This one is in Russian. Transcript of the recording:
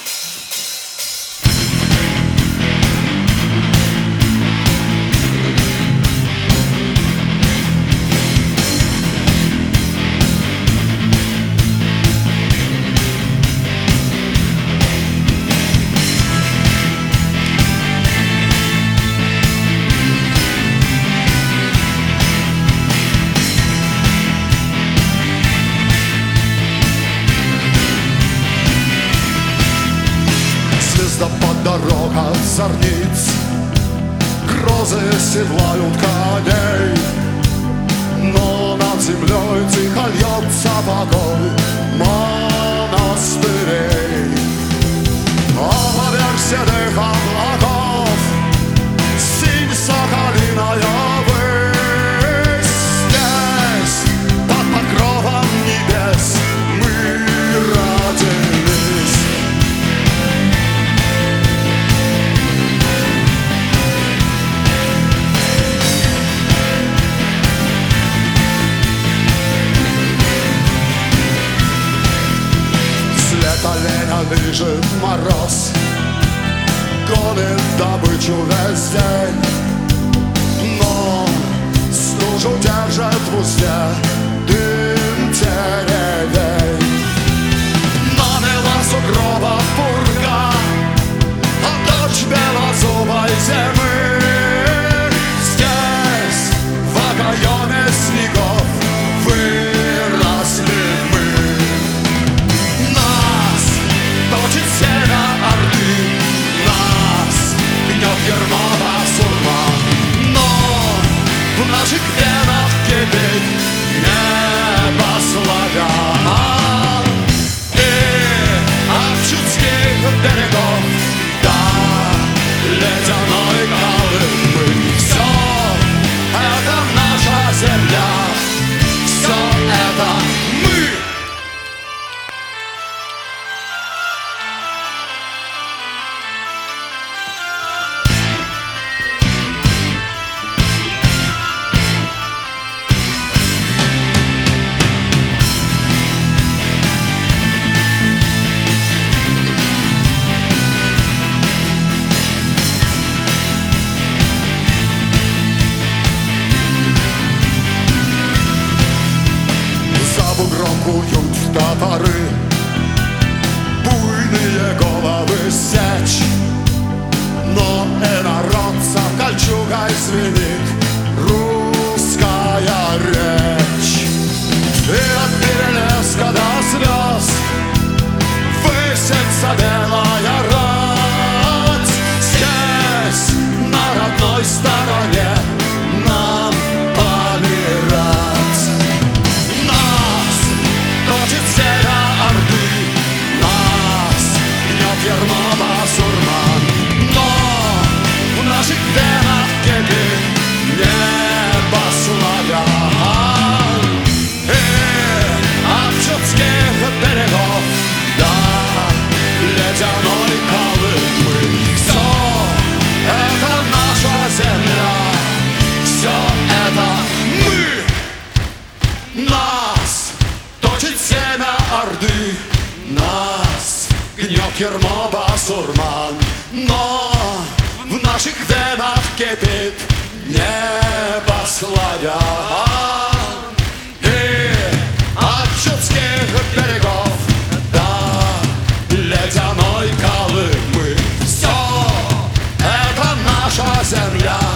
Звездопад, дорога зорниц, грозы седлают коней, но над землей тихо льется покой монастырей. А поверх седых облаков синь соколиная высь. Здесь, под покровом небес, мы родились. Оленя лежит мороз, гонит добычу весь день, но стужу держит в узде дым деревень. Намела сугроба пурга, а дочь белозубой зимы. Здесь, в окоеме снегов, выросли мы. Точит сена Орды, нас гнет ермо басурма, но в наших венах кипит небо славян. И от чудских берегов до ледяной Колымы все это наша земля, все это мы. Бугром куют топоры, буйные головы сечь, но инородца кольчугой звенит русская речь. И от перелеска до слез высится белая рать. Здесь, на родной стороне, нам помирать. Точит сена Орды, нас гнет ермо басурман, но в наших венах кипит небо славян. И от чудских берегов до ледяной Колымы все это наша земля, все это мы. Нас точит семя Орды, нас гнет ермо басурман, но в наших венах кипит небо славян. И от чудских берегов до ледяной Колымы все это наша земля,